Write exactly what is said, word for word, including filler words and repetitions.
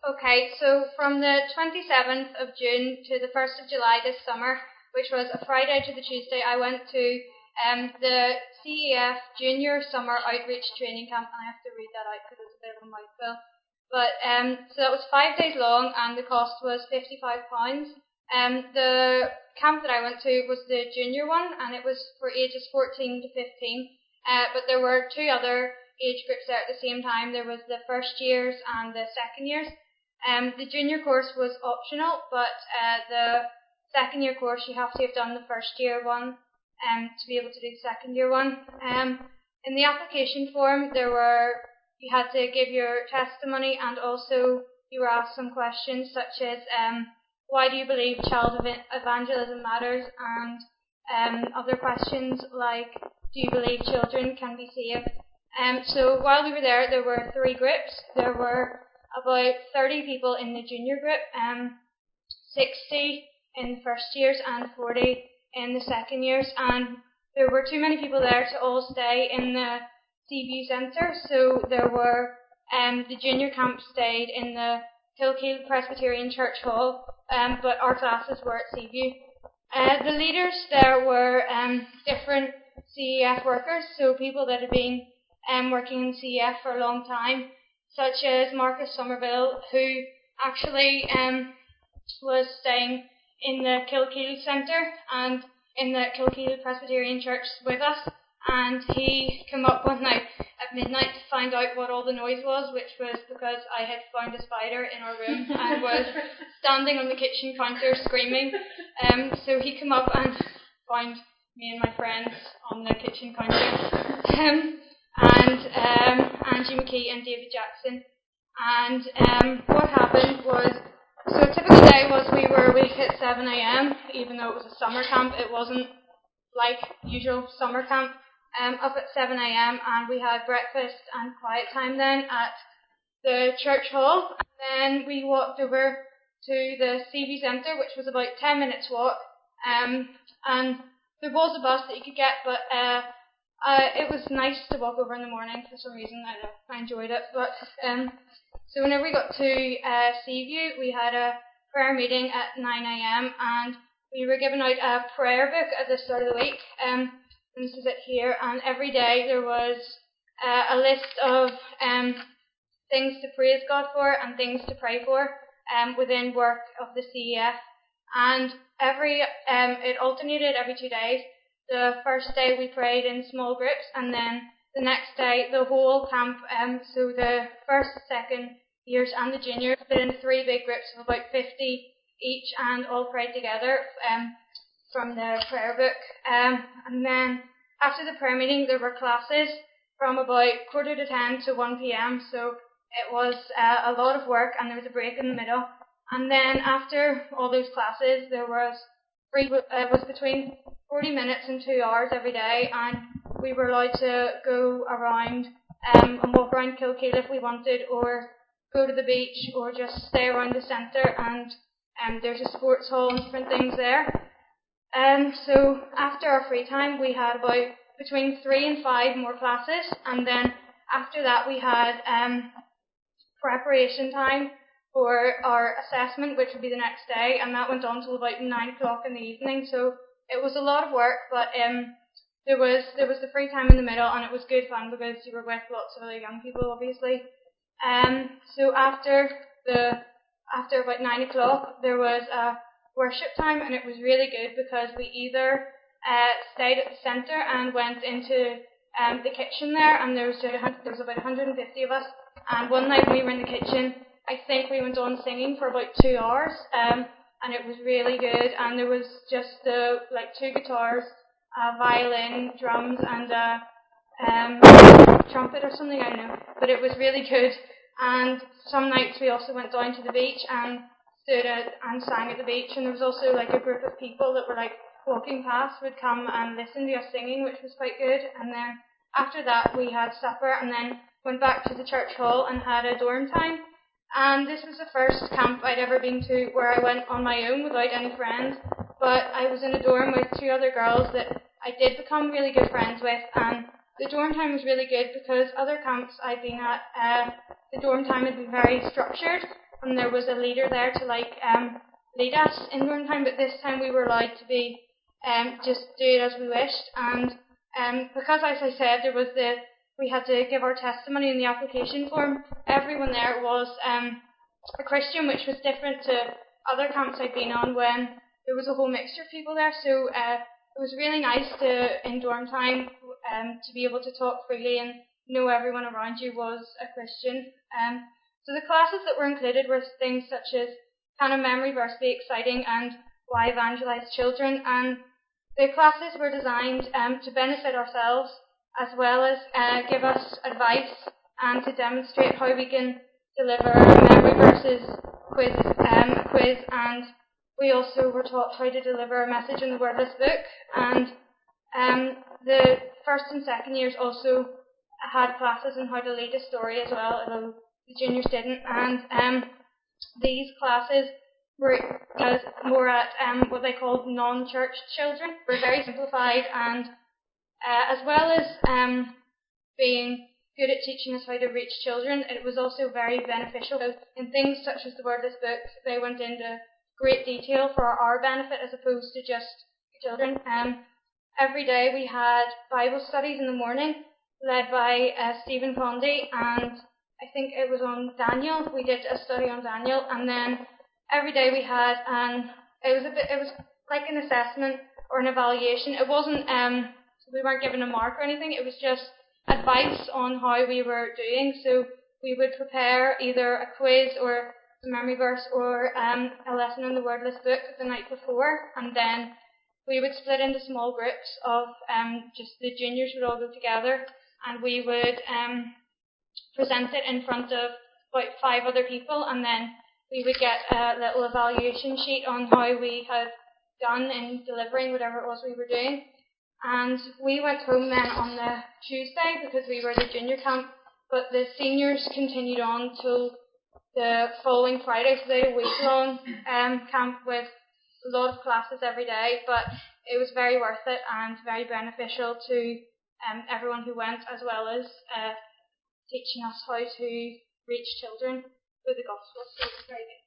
Okay, so from the twenty-seventh of June to the first of July this summer, which was a Friday to the Tuesday, I went to um, the C E F Junior Summer Outreach Training Camp, and I have to read that out because it's a bit of a mouthful. But um, so that was five days long, and the cost was fifty-five pounds. Um, the camp that I went to was the junior one, and it was for ages fourteen to fifteen. Uh, but there were two other age groups there at the same time. There was the first years and the second years. Um, the junior course was optional, but uh, the second year course you have to have done the first year one um, to be able to do the second year one. Um, in the application form, there were you had to give your testimony, and also you were asked some questions such as um, why do you believe child ev- evangelism matters, and um, other questions like do you believe children can be saved. Um, so while we were there, there were three groups. There were about thirty people in the junior group, um, sixty in the first years and forty in the second years, and there were too many people there to all stay in the Seaview Centre, so there were, um, the junior camp stayed in the Kilkeel Presbyterian Church Hall, um, but our classes were at Seaview. Uh, the leaders there were um, different C E F workers, so people that had been um, working in C E F for a long time, such as Marcus Somerville, who actually um, was staying in the Kilkeel Centre and in the Kilkeel Presbyterian Church with us, and he came up one night at midnight to find out what all the noise was, which was because I had found a spider in our room and was standing on the kitchen counter screaming. Um, so he came up and found me and my friends on the kitchen counter. Um, and um, Angie McKee and David Jackson. And um, what happened was, so a typical day was we were awake at seven a.m, even though it was a summer camp. It wasn't like usual summer camp. Um, up at seven a.m, and we had breakfast and quiet time then at the church hall. And then we walked over to the Seaview Centre, which was about ten minutes walk. Um, and there was a bus that you could get, but uh, Uh, it was nice to walk over in the morning for some reason. I don't know, I enjoyed it. But um, so whenever we got to uh, Seaview, we had a prayer meeting at nine a.m, and we were given out a prayer book at the start of the week. Um, and this is it here. And every day there was uh, a list of um, things to praise God for and things to pray for um, within work of the C E F. And every um, it alternated every two days. The first day we prayed in small groups, and then the next day the whole camp, um, so the first, second years and the juniors, split into three big groups of about fifty each, and all prayed together um, from the prayer book. Um, and then after the prayer meeting there were classes from about quarter to ten to one p.m, so it was uh, a lot of work, and there was a break in the middle. And then after all those classes there was It was between forty minutes and two hours every day, and we were allowed to go around um, and walk around Kilkeel if we wanted, or go to the beach, or just stay around the centre, and um, there's a sports hall and different things there. Um, so after our free time we had about between three and five more classes, and then after that we had um, preparation time for our assessment, which would be the next day, and that went on till about nine o'clock in the evening. So it was a lot of work, but um, there was there was the free time in the middle, and it was good fun because you were with lots of other young people, obviously. Um, so after the after about nine o'clock, there was a worship time, and it was really good because we either uh, stayed at the centre and went into um, the kitchen there, and there was there was about one hundred fifty of us. And one night when we were in the kitchen, I think we went on singing for about two hours, um, and it was really good. And there was just uh, like two guitars, a violin, drums, and a um, trumpet or something, I don't know. But it was really good. And some nights we also went down to the beach and stood out and sang at the beach. And there was also like a group of people that were like walking past would come and listen to us singing, which was quite good. And then after that we had supper, and then went back to the church hall and had a dorm time. And this was the first camp I'd ever been to where I went on my own without any friends, but I was in a dorm with two other girls that I did become really good friends with, and the dorm time was really good because other camps I'd been at, uh, the dorm time had been very structured, and there was a leader there to like um, lead us in Dorm time, but this time we were allowed to be um, just do it as we wished. And um, because, as I said, there was the we had to give our testimony in the application form. Everyone there was um, a Christian, which was different to other camps I'd been on when there was a whole mixture of people there. So uh, it was really nice to, in dorm time, um, to be able to talk freely and know everyone around you was a Christian. Um, so the classes that were included were things such as can a memory verse be exciting and why evangelize children. And the classes were designed um, to benefit ourselves as well as uh, give us advice and to demonstrate how we can deliver memory verses quiz, um, quiz, and we also were taught how to deliver a message in the wordless book. And um, the first and second years also had classes on how to lead a story as well, although the juniors didn't. And um, these classes were uh, more at um, what they called non-church children. Were very simplified, and uh, as well as um, being good at teaching us how to reach children, it was also very beneficial. In things such as the wordless book, they went into great detail for our benefit as opposed to just children. Um, every day we had Bible studies in the morning, led by uh, Stephen Condy, and I think it was on Daniel. We did a study on Daniel, and then every day we had, and it was a bit, it was like an assessment or an evaluation. It wasn't, um, we weren't given a mark or anything. It was just advice on how we were doing. So we would prepare either a quiz or a memory verse or um, a lesson in the wordless book the night before, and then we would split into small groups of um, just the juniors would all go together, and we would um, present it in front of about five other people, and then we would get a little evaluation sheet on how we had done in delivering whatever it was we were doing. And we went home then on the Tuesday because we were the junior camp, but the seniors continued on till the following Friday, so they had a week-long um, camp with a lot of classes every day, but it was very worth it and very beneficial to um, everyone who went, as well as uh, teaching us how to reach children with the gospel. So it was very good.